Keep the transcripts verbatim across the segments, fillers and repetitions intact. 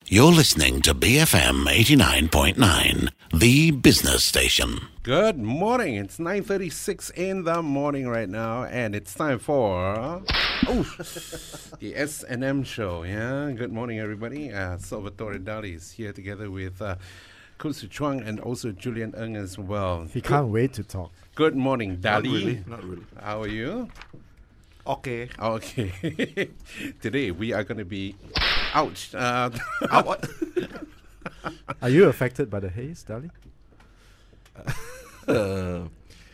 You're listening to B F M eighty-nine point nine, the business station. Good morning. It's nine thirty-six in the morning right now, and it's time for oh, the S and M show. Yeah. Good morning, everybody. Uh, Salvatore Dali is here together with uh, Kusu Chuang and also Julian Ng as well. He can't Good. wait to talk. Good morning, Dali. Not really. Not really. How are you? Okay. Okay. Today we are going to be. Ouch. Uh, uh, what? Are you affected by the haze, Dali? Uh,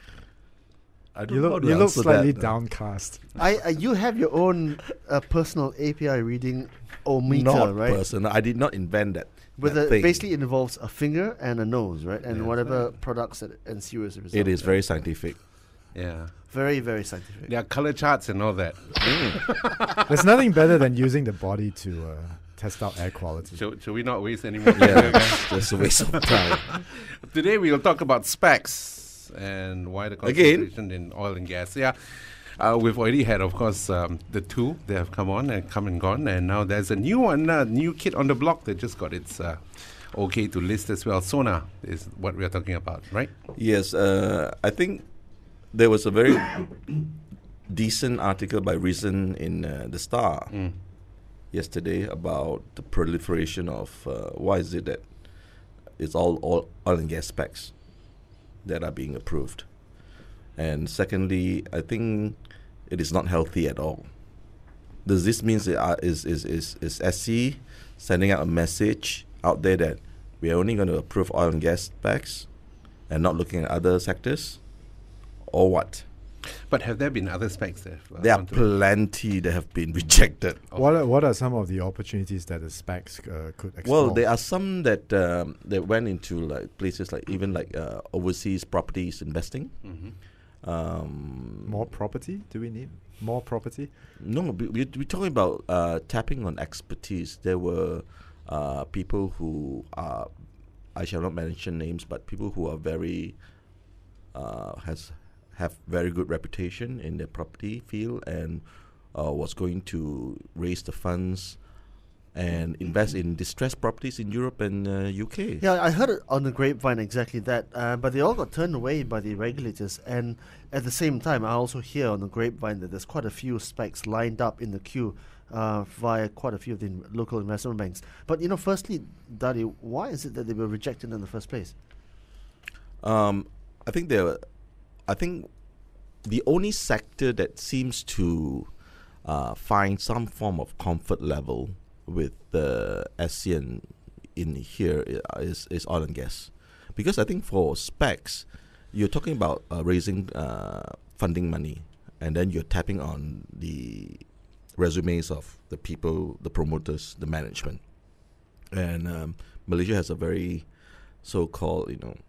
I don't you know look, how to you look answer slightly that, downcast. I, uh, you have your own uh, personal A P I reading ometer, Not right? personal. I did not invent that. With that a, thing. basically it involves a finger and a nose, right? And Yeah. whatever products that ensue as a result. It is very scientific. yeah. Very, very scientific. There are color charts and all that. There's nothing better than using the body to uh, test out air quality. Should, should we not waste any more Yeah, time? just a waste of time. Today we will talk about specs and why the concentration in oil and gas. Yeah, uh, we've already had, of course, um, the two. They have come on and come and gone, and now there's a new one, a uh, new kid on the block that just got its uh, okay to list as well. Sona is what we are talking about, right? Yes, uh, I think there was a very decent article by Reason in uh, the Star Mm. yesterday about the proliferation of uh, why is it that it's all, all oil and gas specs that are being approved. And secondly, I think it is not healthy at all. Does this mean that uh, is, is, is, is S C sending out a message out there that we are only going to approve oil and gas specs and not looking at other sectors? Or what? But have there been other specs there? Uh, There are plenty that have been rejected. What are, what are some of the opportunities that the specs uh, could explore? Well, there are some that um, that went into like places like even like uh, overseas properties investing. Mm-hmm. Um, More property? Do we need more property? No, we, we- we're talking about uh, tapping on expertise. There were uh, people who are, I shall not mention names, but people who are very uh, has have very good reputation in the property field and uh, was going to raise the funds and invest in distressed properties in Europe and uh, U K. Yeah, I heard it on the grapevine exactly that, uh, but they all got turned away by the regulators. And at the same time, I also hear on the grapevine that there's quite a few specs lined up in the queue uh, via quite a few of the in- local investment banks. But, you know, firstly, Dadi, why is it that they were rejected in the first place? Um, I think there, I think the only sector that seems to uh, find some form of comfort level with the ASEAN in here i- is is oil and gas, because I think for specs, you're talking about uh, raising uh, funding money, and then you're tapping on the resumes of the people, the promoters, the management, and um, Malaysia has a very so-called, you know,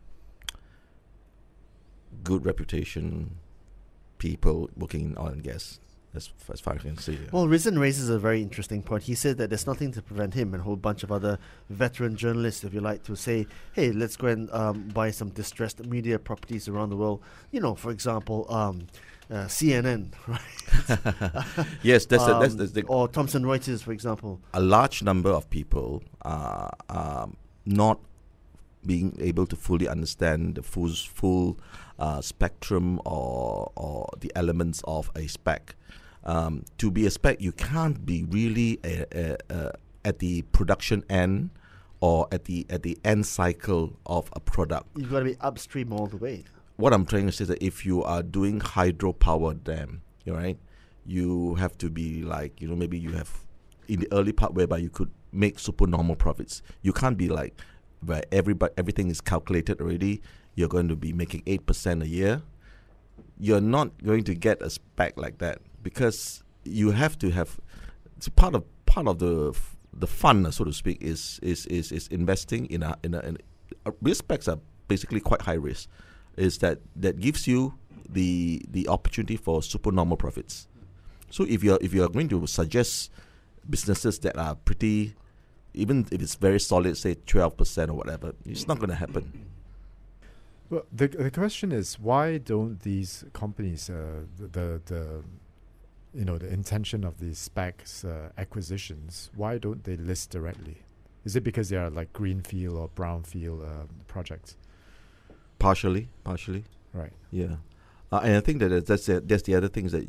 good reputation, people working in oil and gas, as, as far as I can see. Yeah. Well, Rizan raises a very interesting point. He said that there's nothing to prevent him and a whole bunch of other veteran journalists, if you like, to say, hey, let's go and um, buy some distressed media properties around the world. You know, for example, um, uh, C N N, right? Yes, that's, um, a, that's, that's the, or Thomson Reuters, for example. a large number of people are um, not being able to fully understand the full, full uh, spectrum or, or the elements of a spec. Um, to be a spec, you can't be really a, a, a, at the production end or at the at the end cycle of a product. You've got to be upstream all the way. What I'm trying to say is that if you are doing hydropower dam, you know, right, you have to be like, you know, maybe you have in the early part whereby you could make supernormal profits. You can't be like where everybody everything is calculated already. You're going to be making eight percent a year. You're not going to get a spec like that, because you have to have it's part of part of the f- the fun, so to speak, is is is, is investing in a in a, in a risk specs are basically quite high risk. Is that that gives you the the opportunity for supernormal profits. So if you're if you're going to suggest businesses that are pretty, even if it's very solid, say twelve percent or whatever, it's not going to happen. Well, the the question is, why don't these companies, uh, the, the the you know the intention of these SPACs uh, acquisitions, why don't they list directly? Is it because they are like greenfield or brownfield uh, projects? Partially, partially. Right. Yeah, uh, and I think that that's the, that's the other thing is that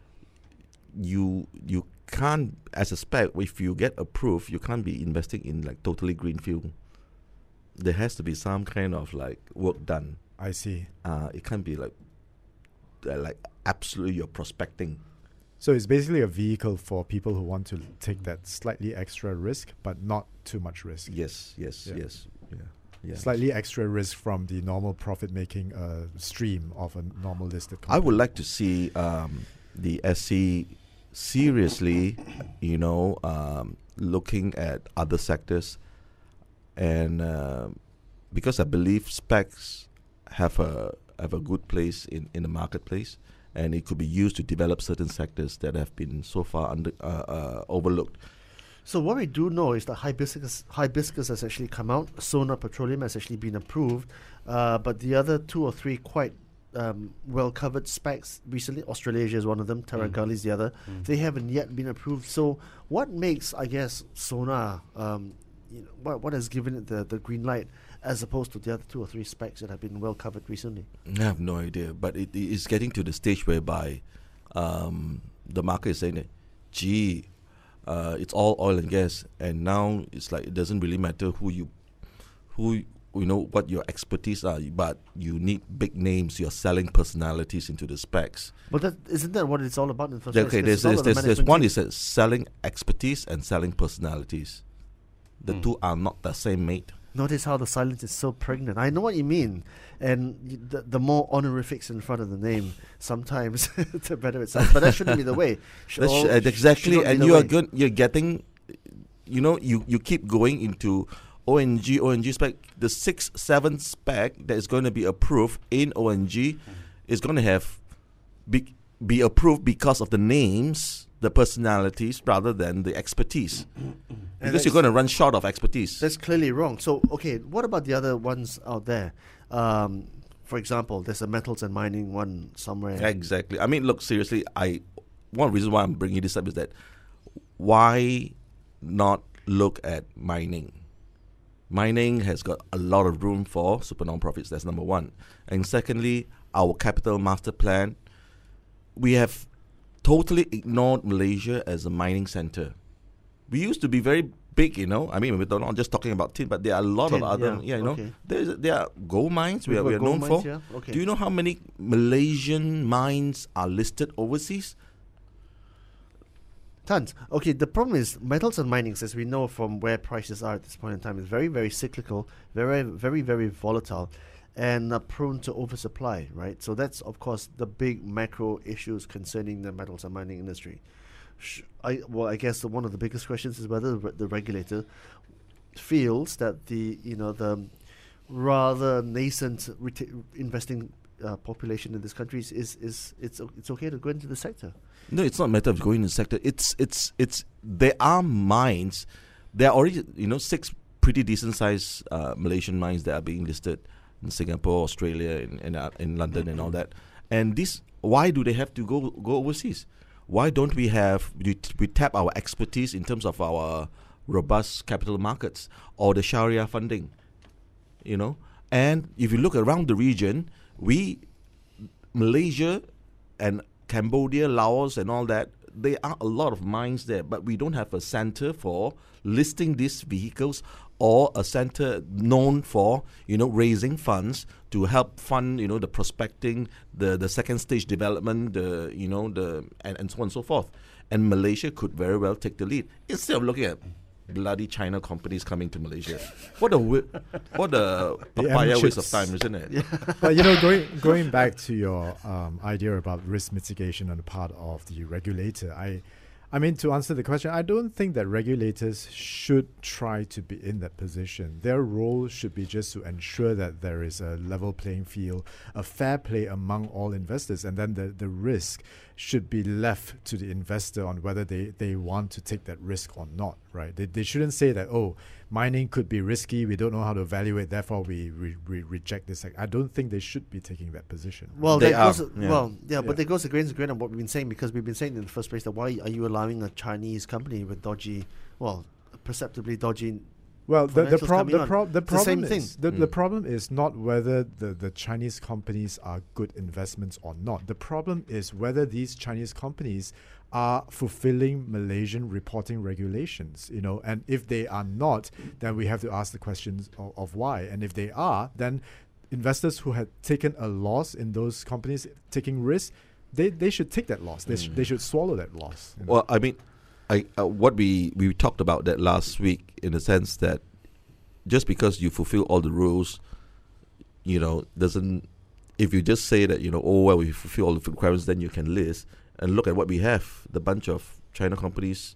you you can't, as a spec, if you get approved, you can't be investing in like totally greenfield. There has to be some kind of like work done. I see. Uh, it can't be like uh, like absolutely you're prospecting. So it's basically a vehicle for people who want to take that slightly extra risk, but not too much risk. Yes, yes, Yeah. yes, yeah, yeah. Slightly extra risk from the normal profit-making uh, stream of a normal listed company. I would like to see um, the S C seriously, you know, um, looking at other sectors, and uh, because I believe specs have a have a good place in, in the marketplace, and it could be used to develop certain sectors that have been so far under uh, uh, overlooked. So what we do know is that hibiscus, hibiscus has actually come out. Sona Petroleum has actually been approved, uh, but the other two or three quite um, well-covered specs recently, Australasia is one of them, Terra Mm. Gully is the other. Mm. They haven't yet been approved. So what makes, I guess, Sona, um, you know, what what has given it the, the green light as opposed to the other two or three specs that have been well-covered recently? I have no idea, but it it is getting to the stage whereby um, the market is saying that, gee, uh, it's all oil and gas, and now it's like it doesn't really matter who you, who you know what your expertise are, but you need big names. You're selling personalities into the specs. But that isn't that what it's all about in the first Okay, place? there's It's all there's, about the there's, there's management one team. is that selling expertise and selling personalities. The Mm. two are not the same, mate. Notice how the silence is so pregnant. I know what you mean. And y- the, the more honorifics in front of the name, sometimes the better it sounds. But that shouldn't be the way. Should That's all- uh, sh- exactly, should not be and the you are way. good. You're getting, you know, you, you keep going into O N G, O N G spec. The six, seven spec that is going to be approved in O N G is going to have be, be approved because of the names, the personalities, rather than the expertise. Because that's- you're going to run short of expertise. That's clearly wrong. So, okay, what about the other ones out there? Um, for example, there's a metals and mining one somewhere. Exactly. I mean, look, seriously, I one reason why I'm bringing this up is that why not look at mining? Mining has got a lot of room for super non-profits. That's number one. And secondly, our capital master plan, we have totally ignored Malaysia as a mining center. We used to be very big, you know. I mean, we're not just talking about tin, but there are a lot Tin, of other, yeah, yeah, you know. okay. There's, there are gold mines we We've are, we got are gold known mines, for. yeah? Okay. Do you know how many Malaysian mines are listed overseas? Tons. Okay, the problem is metals and mining, as we know from where prices are at this point in time, is very, very cyclical, very, very, very volatile, and uh, prone to oversupply, right? So that's, of course, the big macro issues concerning the metals and mining industry. Sh- I, well, I guess the, one of the biggest questions is whether the, re- the regulator feels that the, you know, the rather nascent reta- investing uh, population in this country is, is, is it's, o- it's okay to go into the sector. No, it's not a matter of going in the sector. It's it's it's there are mines. There are already you know six pretty decent sized uh, Malaysian mines that are being listed in Singapore, Australia, in in, uh, in London, and all that. And this, why do they have to go go overseas? Why don't we have we, t- we tap our expertise in terms of our robust capital markets or the Sharia funding? You know, and if you look around the region, we Malaysia and Cambodia, Laos, and all that, there are a lot of mines there, but we don't have a center for listing these vehicles or a center known for, you know, raising funds to help fund, you know, the prospecting, the, the second stage development, the, you know, the and, and so on and so forth. And Malaysia could very well take the lead instead of looking at bloody China companies coming to Malaysia. What a wi- what a papaya waste of chips. time, isn't it? But you know, going going back to your um, idea about risk mitigation on the part of the regulator, I, I mean, to answer the question, I don't think that regulators should try to be in that position. Their role should be just to ensure that there is a level playing field, a fair play among all investors, and then the, the risk should be left to the investor on whether they, they want to take that risk or not, right? They, they shouldn't say that, oh, mining could be risky, we don't know how to evaluate, therefore we, re- we reject this. I don't think they should be taking that position. Well, They that are, goes, yeah. well, yeah, Yeah. but that goes against the grain of what we've been saying, because we've been saying in the first place that why are you allowing a Chinese company with dodgy, well, perceptibly dodgy Well, the the, financials prob- coming the, on. prob- the It's the same problem thing. is the, the Mm. problem is not whether the, the Chinese companies are good investments or not. The problem is whether these Chinese companies are fulfilling Malaysian reporting regulations. You know, and if they are not, then we have to ask the questions of, of why. And if they are, then investors who had taken a loss in those companies taking risks, they, they should take that loss. They, sh- they should swallow that loss. you know. Well, I mean, I uh, what we we talked about that last week in the sense that just because you fulfill all the rules, you know, doesn't. If you just say that, you know, oh well, we fulfill all the requirements, then you can list. And look at what we have: the bunch of China companies,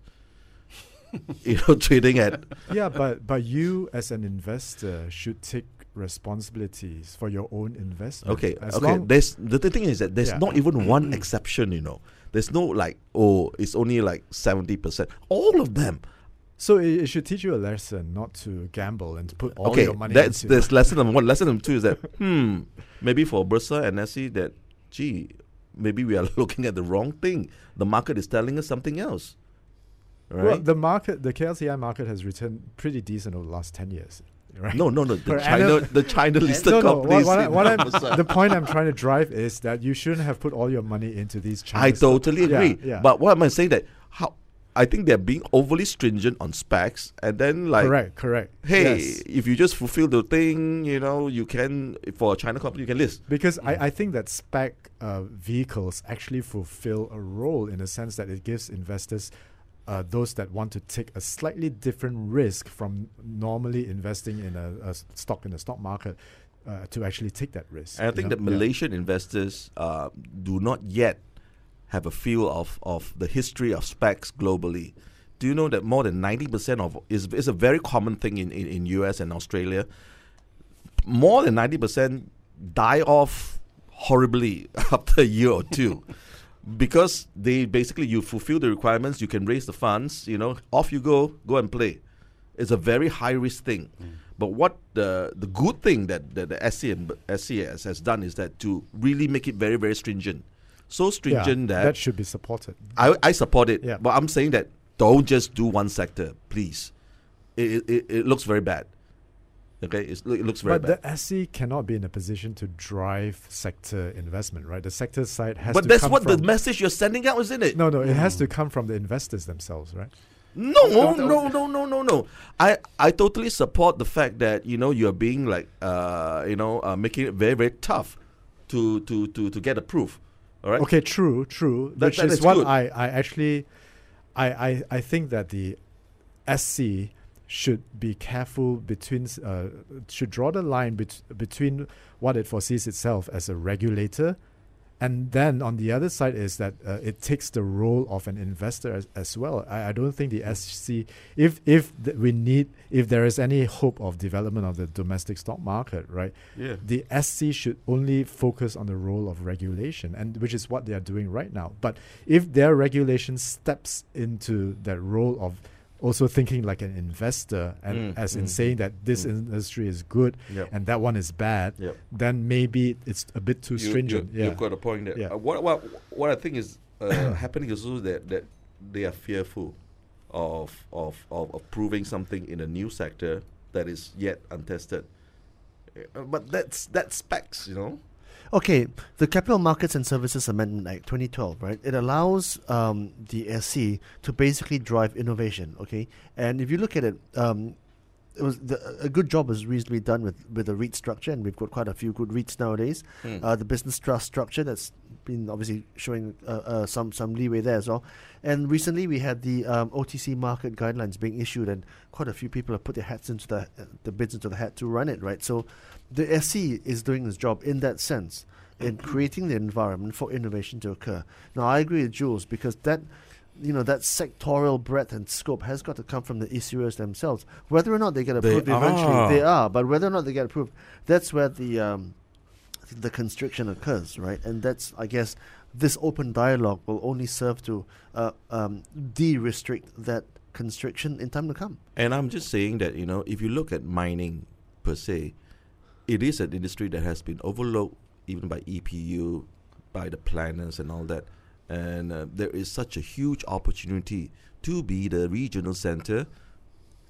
you know, trading at. Yeah, but but you as an investor should take responsibilities for your own investment. Okay, As okay. long- There's the, the thing is that there's Yeah. not even one exception. You know, there's no like, oh, it's only like seventy percent. All of them. So it, it should teach you a lesson not to gamble and to put all Okay, your money that's into that's lesson number one. Lesson number two is that hmm, maybe for Bursa and S E that gee, maybe we are looking at the wrong thing. The market is telling us something else. Right? Well, the market, the K L C I market has returned pretty decent over the last ten years. Right? no, no, no. The Per China, annum- the China listed no, no. What, companies. what, I, in what I'm, Bursa. the point I'm trying to drive is that you shouldn't have put all your money into these I Chinese. totally Yeah, agree. yeah. But what am I saying that how? I think they're being overly stringent on specs, and then like, correct, correct. hey, Yes. if you just fulfill the thing, you know, you can for a China company you can list. Because I, I think that spec uh, vehicles actually fulfill a role in the sense that it gives investors, uh, those that want to take a slightly different risk from normally investing in a, a s- stock in the stock market, uh, to actually take that risk. And I you think know? that Yeah. Malaysian investors uh, do not yet have a feel of, of the history of specs globally. Do you know that more than ninety percent of is is a very common thing in, in, in U S and Australia? More than ninety percent die off horribly after a year or two. Because they basically you fulfill the requirements, you can raise the funds, you know, off you go, go and play. It's a very high risk thing. But what the the good thing that, that the S C and S C S has done is that to really make it very, very stringent. So Yeah, stringent that, that should be supported. I, I support it. Yeah. But I'm saying that don't just do one sector, please. It it, it looks very bad. Okay, it's, it looks very But bad. the S C cannot be in a position to drive sector investment, right? The sector side has But to that's come what from the message you're sending out, isn't it? No, no, it has to come from the investors themselves, right? No, no, no, no, no, no. I, I totally support the fact that, you know, you're being like, uh, you know, uh, making it very, very tough to, to, to, to get approved. All right. Okay, true, true. That- which that is is what good. I, I actually, I, I, I think that the S C should be careful between, uh, should draw the line bet- between what it foresees itself as a regulator, and then on the other side is that uh, it takes the role of an investor as, as well. I, I don't think the S C, if if th- we need, if there is any hope of development of the domestic stock market, right? Yeah. The S C should only focus on the role of regulation, and which is what they are doing right now. But if their regulation steps into that role of also thinking like an investor, and Mm, as in mm, saying that this mm. industry is good Yep. and that one is bad, Yep. then maybe it's a bit too You- stringent. You, yeah. You've got a point there. Yeah. Uh, what, what, what I think is uh, happening is also that, that they are fearful of, of, of, of proving something in a new sector that is yet untested. Uh, But that's that's specs, you know. Okay, the Capital Markets and Services Amendment Act twenty twelve, right? It allows um, the S C to basically drive innovation, okay? And if you look at it, um, it was the, a good job was reasonably done with, with the REIT structure, and we've got quite a few good REITs nowadays. Hmm. Uh, the business trust structure that's been obviously showing uh, uh, some some leeway there as well. And recently we had the um, O T C market guidelines being issued, and quite a few people have put their hats into the uh, the bids into the hat to run it, right? So the S C is doing its job in that sense, in creating the environment for innovation to occur. Now I agree with Jules, because that, you know, that sectorial breadth and scope has got to come from the issuers themselves. Whether or not they get They approved eventually, are. they are. But whether or not they get approved, that's where the um, the constriction occurs, right? And that's, I guess, this open dialogue will only serve to uh, um, de-restrict that constriction in time to come. And I'm just saying that, you know, if you look at mining per se, it is an industry that has been overlooked even by E P U, by the planners and all that. And uh, there is such a huge opportunity to be the regional center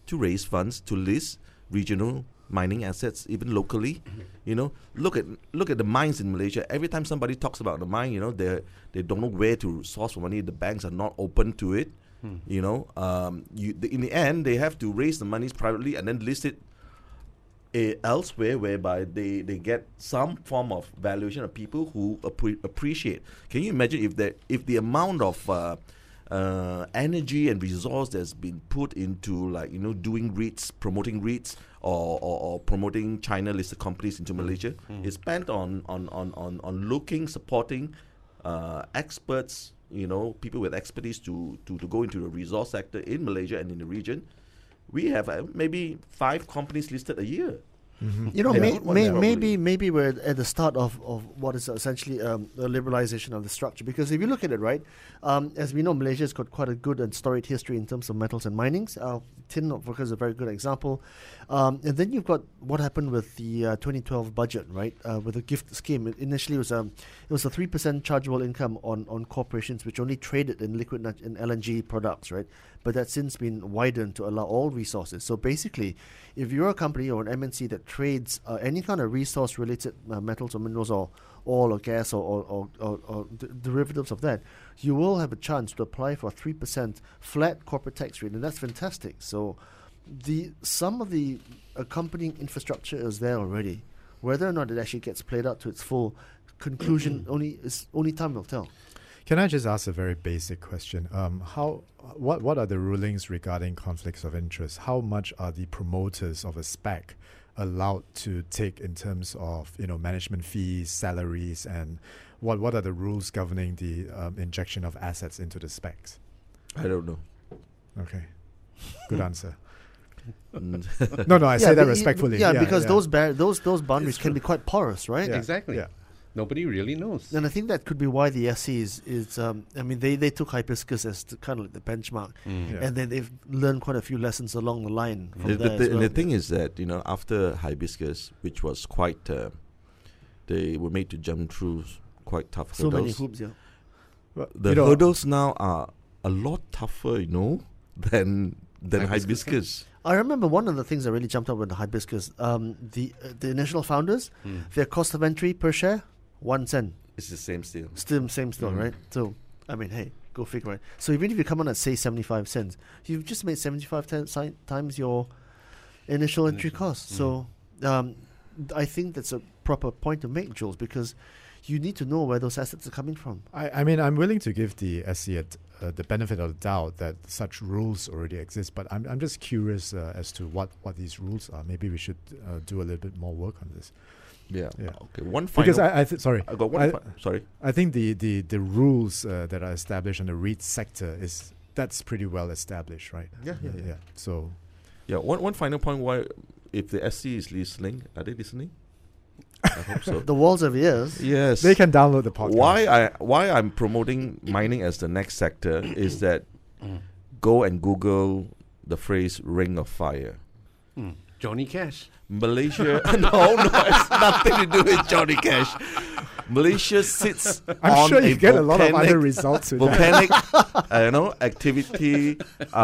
to raise funds to list regional mining assets, even locally. You know, look at look at the mines in Malaysia. Every time somebody talks about the mine, you know, they they don't know where to source for money. The banks are not open to it. Hmm. You know, um, you the, in the end, they have to raise the monies privately and then list it uh, elsewhere, whereby they, they get some form of valuation of people who appre- appreciate. Can you imagine if the if the amount of uh, uh, energy and resource that's been put into, like, you know, doing REITs, promoting REITs, or, or, or promoting China-listed companies into Malaysia, mm. is spent on on, on, on, on looking, supporting uh, experts, you know, people with expertise to, to, to go into the resource sector in Malaysia and in the region. We have uh, maybe five companies listed a year. Mm-hmm. You know, may, may, maybe maybe we're at the start of, of what is essentially um, a liberalization of the structure. Because if you look at it, right, um, as we know, Malaysia's got quite a good and storied history in terms of metals and minings. Uh, tin, of course, is a very good example. Um, and then you've got what happened with the uh, twenty twelve budget, right, uh, with the gift scheme. It initially was um, it was a three percent chargeable income on, on corporations which only traded in liquid nat- in L N G products, right? But that's since been widened to allow all resources. So basically, if you're a company or an M N C that trades uh, any kind of resource-related uh, metals or minerals or oil or gas or, or, or, or, or d- derivatives of that, you will have a chance to apply for a three percent flat corporate tax rate, and that's fantastic. So the some of the accompanying infrastructure is there already. Whether or not it actually gets played out to its full conclusion, only is only time will tell. Can I just ask a very basic question? Um, how, what, what are the rulings regarding conflicts of interest? How much are the promoters of a SPAC allowed to take in terms of, you know, management fees, salaries, and what what are the rules governing the um, injection of assets into the SPACs? I don't know. Okay, good answer. no, no, I yeah, say that respectfully. Yeah, yeah because yeah. those bar- those those boundaries can be quite porous, right? Yeah. Exactly. Yeah. Nobody really knows. And I think that could be why the S C is, is um, I mean, they, they took Hibiscus as the, kind of like the benchmark. Mm. Yeah. And then they've learned quite a few lessons along the line from the, there the, as the, well. And the thing is that, you know, after Hibiscus, which was quite, uh, they were made to jump through quite tough so hurdles. So many hoops, yeah. Well, the hurdles now are a lot tougher, you know, than than Hibiscus. Hibiscus. I remember one of the things that really jumped up with the Hibiscus, um, the uh, the initial founders, mm. their cost of entry per share, one cent. It's the same still. Still same still, mm. right? So, I mean, hey, go figure, right? So even if you come on at, say, seventy-five cents, you've just made seventy-five ten, si- times your initial entry initial. cost. Mm. So um, I think that's a proper point to make, Jules, because you need to know where those assets are coming from. I, I mean, I'm willing to give the S C at, uh, the benefit of the doubt that such rules already exist, but I'm I'm just curious uh, as to what, what these rules are. Maybe we should uh, do a little bit more work on this. Yeah. Yeah. Okay. One final. Because I, I th- sorry. I got one. I, fi- sorry. I think the the the rules uh, that are established in the REIT sector is that's pretty well established, right? Yeah. Yeah. Yeah. yeah. So. Yeah. One one final point. Why, if the S C is listening, are they listening? I hope so. The walls of ears. Yes. They can download the podcast. Why I why I'm promoting mining as the next sector is that go and Google the phrase "Ring of Fire." Mm. Johnny Cash. Malaysia, no, no, it's nothing to do with Johnny Cash. Malaysia sits I'm on sure you a get a lot of volcanic, other results with volcanic uh, you know, activity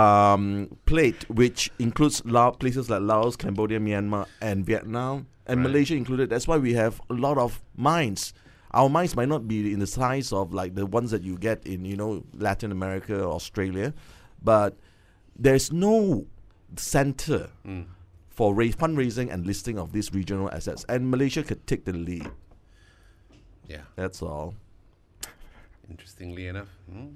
um, plate, which includes Lao- places like Laos, Cambodia, Myanmar, and Vietnam, and right. Malaysia included. That's why we have a lot of mines. Our mines might not be in the size of like the ones that you get in, you know, Latin America or Australia, but there's no center. Mm. for raise, fundraising and listing of these regional assets. And Malaysia could take the lead. Yeah. That's all. Interestingly enough. Mm.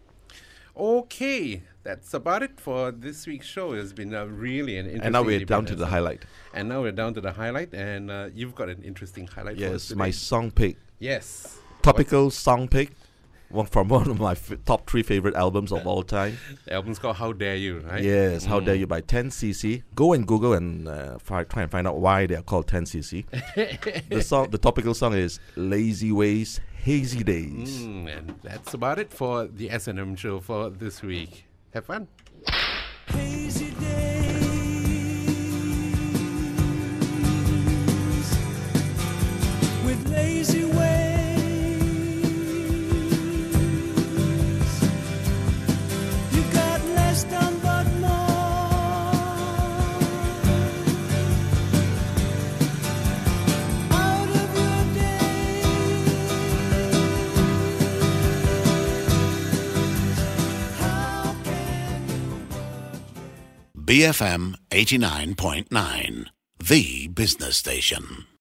Okay, that's about it for this week's show. It's been uh, really an interesting And now we're down to the highlight. And now we're down to the highlight. And uh, you've got an interesting highlight yes, for us today. my song pick. Yes. Topical What's song pick. One from one of my f- top three favorite albums of all time. The album's called How Dare You, right? Yes, mm. How Dare You by ten C C. Go and Google and uh, fi- try and find out why they are called ten C C. the song, the topical song is Lazy Ways, Hazy Days. Mm, and that's about it for the S and M show for this week. Have fun. Hazy days with lazy ways. Done but more B F M eighty-nine point nine, the business station.